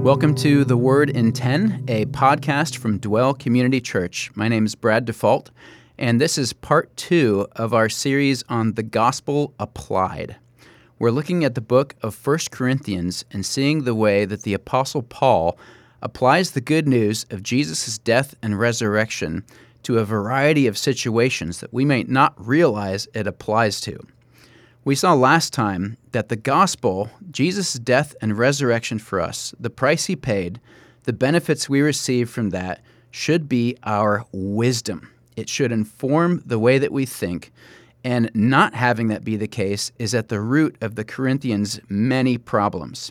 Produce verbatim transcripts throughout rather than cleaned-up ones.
Welcome to The Word in ten, a podcast from Dwell Community Church. My name is Brad Default, and this is part two of our series on the Gospel Applied. We're looking at the book of First Corinthians and seeing the way that the Apostle Paul applies the good news of Jesus' death and resurrection to a variety of situations that we may not realize it applies to. We saw last time that the gospel, Jesus' death and resurrection for us, the price he paid, the benefits we receive from that, should be our wisdom. It should inform the way that we think, and not having that be the case is at the root of the Corinthians' many problems.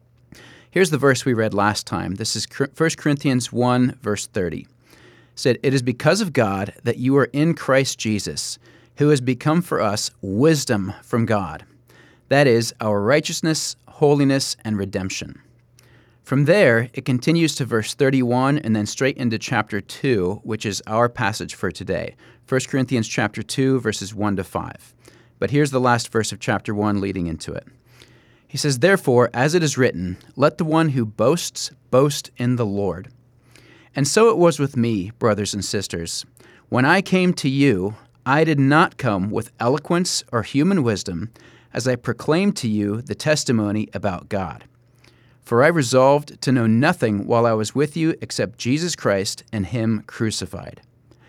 Here's the verse we read last time. This is First Corinthians one, verse thirty. It said, "It is because of God that you are in Christ Jesus, who has become for us wisdom from God. That is, our righteousness, holiness, and redemption." From there, it continues to verse thirty-one and then straight into chapter two, which is our passage for today. First Corinthians chapter two, verses one to five. But here's the last verse of chapter one leading into it. He says, "Therefore, as it is written, let the one who boasts boast in the Lord. And so it was with me, brothers and sisters. When I came to you, I did not come with eloquence or human wisdom, as I proclaimed to you the testimony about God. For I resolved to know nothing while I was with you except Jesus Christ and Him crucified.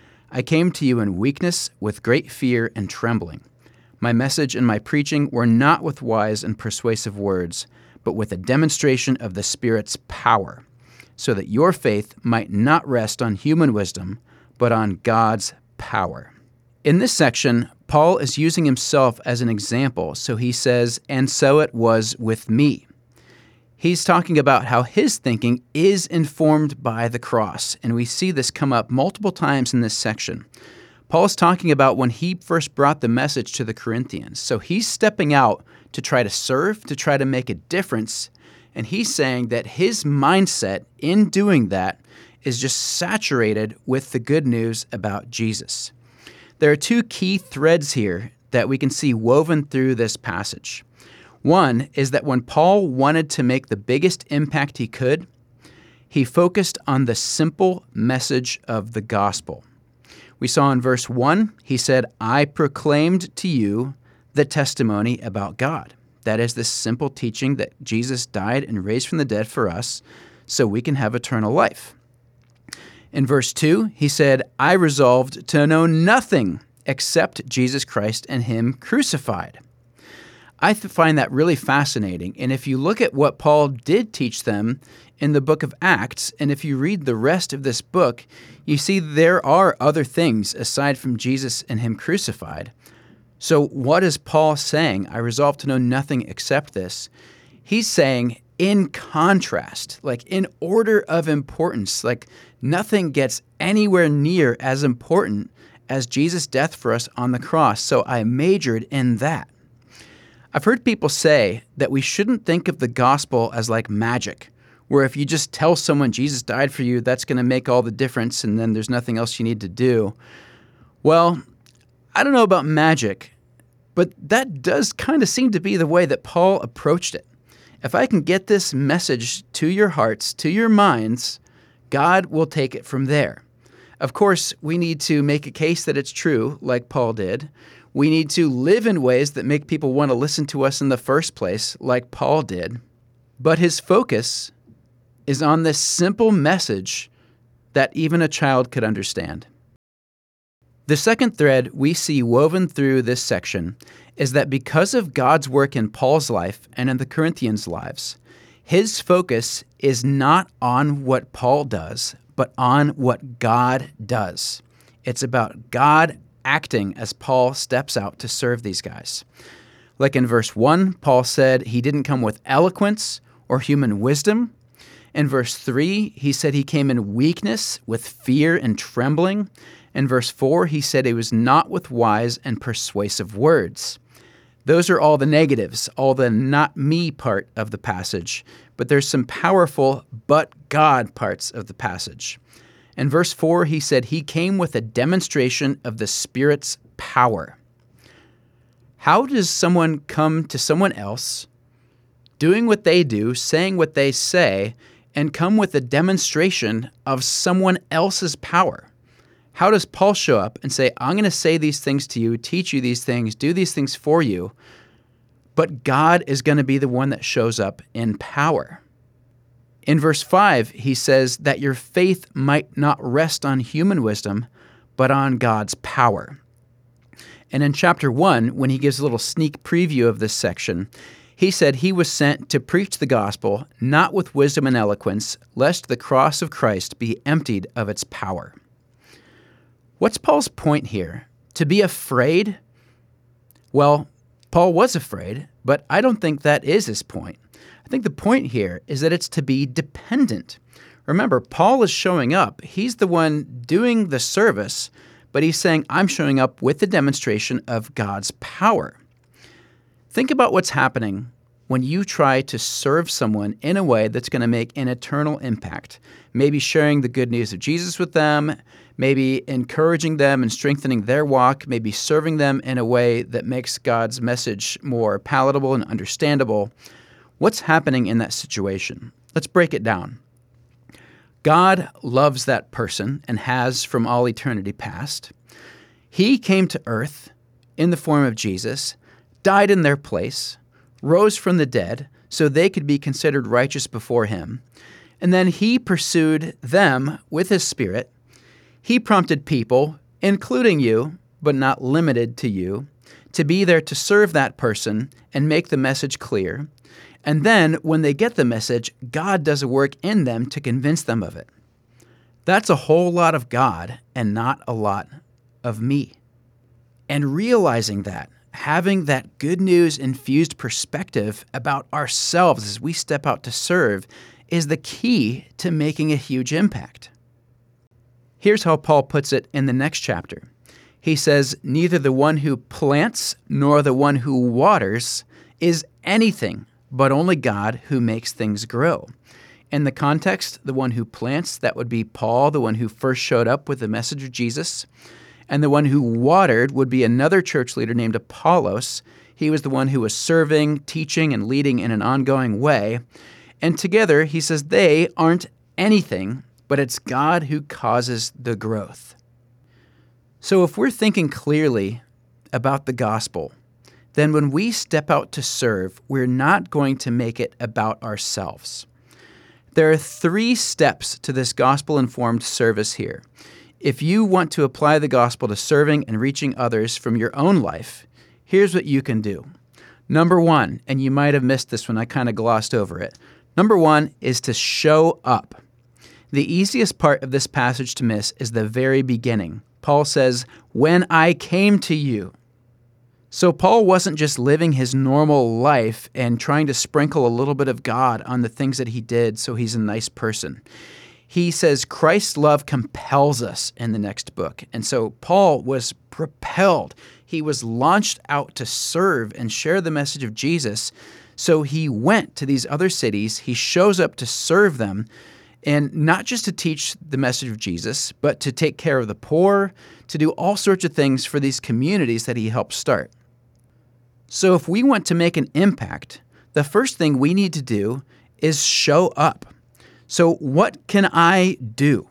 I came to you in weakness, with great fear and trembling. My message and my preaching were not with wise and persuasive words, but with a demonstration of the Spirit's power, so that your faith might not rest on human wisdom, but on God's power." In this section, Paul is using himself as an example, so he says, "And so it was with me." He's talking about how his thinking is informed by the cross, and we see this come up multiple times in this section. Paul's talking about when he first brought the message to the Corinthians, so he's stepping out to try to serve, to try to make a difference, and he's saying that his mindset in doing that is just saturated with the good news about Jesus. There are two key threads here that we can see woven through this passage. One is that when Paul wanted to make the biggest impact he could, he focused on the simple message of the gospel. We saw in verse one, he said, "I proclaimed to you the testimony about God." That is this simple teaching that Jesus died and raised from the dead for us so we can have eternal life. In verse two, he said, "I resolved to know nothing except Jesus Christ and Him crucified." I th- find that really fascinating. And if you look at what Paul did teach them in the book of Acts, and if you read the rest of this book, you see there are other things aside from Jesus and Him crucified. So what is Paul saying? I resolved to know nothing except this. He's saying, in contrast, like in order of importance, like nothing gets anywhere near as important as Jesus' death for us on the cross, so I majored in that. I've heard people say that we shouldn't think of the gospel as like magic, where if you just tell someone Jesus died for you, that's going to make all the difference and then there's nothing else you need to do. Well, I don't know about magic, but that does kind of seem to be the way that Paul approached it. If I can get this message to your hearts, to your minds, God will take it from there. Of course, we need to make a case that it's true, like Paul did. We need to live in ways that make people want to listen to us in the first place, like Paul did. But his focus is on this simple message that even a child could understand. The second thread we see woven through this section is that because of God's work in Paul's life and in the Corinthians' lives, his focus is not on what Paul does, but on what God does. It's about God acting as Paul steps out to serve these guys. Like in verse one, Paul said he didn't come with eloquence or human wisdom. In verse three, he said he came in weakness with fear and trembling. In verse four, he said he was not with wise and persuasive words. Those are all the negatives, all the not me part of the passage, but there's some powerful but God parts of the passage. In verse four, he said he came with a demonstration of the Spirit's power. How does someone come to someone else, doing what they do, saying what they say, and come with a demonstration of someone else's power. How does Paul show up and say, I'm going to say these things to you, teach you these things, do these things for you, but God is going to be the one that shows up in power? In verse five, he says that your faith might not rest on human wisdom, but on God's power. And in chapter one, when he gives a little sneak preview of this section, he said he was sent to preach the gospel, not with wisdom and eloquence, lest the cross of Christ be emptied of its power. What's Paul's point here? To be afraid? Well, Paul was afraid, but I don't think that is his point. I think the point here is that it's to be dependent. Remember, Paul is showing up. He's the one doing the service, but he's saying, I'm showing up with the demonstration of God's power. Think about what's happening when you try to serve someone in a way that's going to make an eternal impact. Maybe sharing the good news of Jesus with them, maybe encouraging them and strengthening their walk, maybe serving them in a way that makes God's message more palatable and understandable. What's happening in that situation? Let's break it down. God loves that person and has from all eternity past. He came to earth in the form of Jesus, died in their place, rose from the dead so they could be considered righteous before him, and then he pursued them with his Spirit. He prompted people, including you, but not limited to you, to be there to serve that person and make the message clear. And then, when they get the message, God does a work in them to convince them of it. That's a whole lot of God and not a lot of me. And realizing that, having that good news-infused perspective about ourselves as we step out to serve, is the key to making a huge impact. Here's how Paul puts it in the next chapter. He says, neither the one who plants nor the one who waters is anything, but only God who makes things grow. In the context, the one who plants, that would be Paul, the one who first showed up with the message of Jesus. And the one who watered would be another church leader named Apollos. He was the one who was serving, teaching, and leading in an ongoing way. And together, he says, they aren't anything, but it's God who causes the growth. So if we're thinking clearly about the gospel, then when we step out to serve, we're not going to make it about ourselves. There are three steps to this gospel-informed service here. If you want to apply the gospel to serving and reaching others from your own life, here's what you can do. Number one, and you might have missed this when I kind of glossed over it. Number one is to show up. The easiest part of this passage to miss is the very beginning. Paul says, when I came to you. So Paul wasn't just living his normal life and trying to sprinkle a little bit of God on the things that he did so he's a nice person. He says Christ's love compels us in the next book. And so Paul was propelled. He was launched out to serve and share the message of Jesus. So he went to these other cities. He shows up to serve them, and not just to teach the message of Jesus, but to take care of the poor, to do all sorts of things for these communities that he helped start. So if we want to make an impact, the first thing we need to do is show up. So what can I do?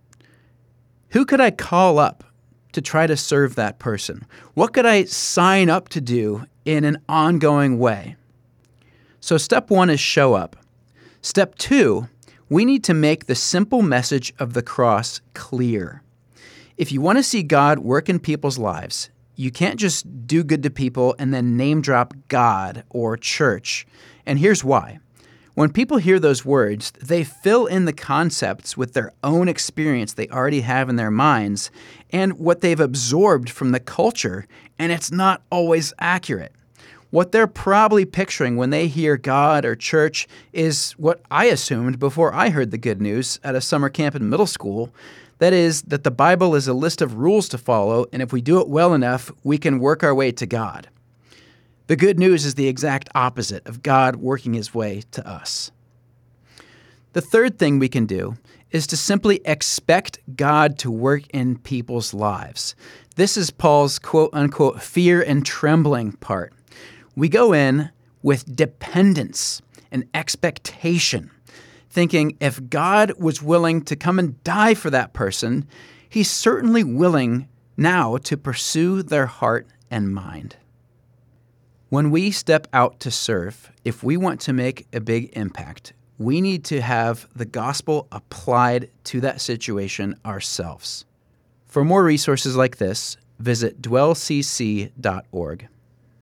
Who could I call up to try to serve that person? What could I sign up to do in an ongoing way? So step one is show up. Step two, we need to make the simple message of the cross clear. If you want to see God work in people's lives, you can't just do good to people and then name drop God or church. And here's why. When people hear those words, they fill in the concepts with their own experience they already have in their minds and what they've absorbed from the culture, and it's not always accurate. What they're probably picturing when they hear God or church is what I assumed before I heard the good news at a summer camp in middle school. That is, that the Bible is a list of rules to follow, and if we do it well enough, we can work our way to God. The good news is the exact opposite of God working his way to us. The third thing we can do is to simply expect God to work in people's lives. This is Paul's quote-unquote fear and trembling part. We go in with dependence and expectation. thinking if God was willing to come and die for that person, he's certainly willing now to pursue their heart and mind. When we step out to serve, if we want to make a big impact, we need to have the gospel applied to that situation ourselves. For more resources like this, visit dwell c c dot org.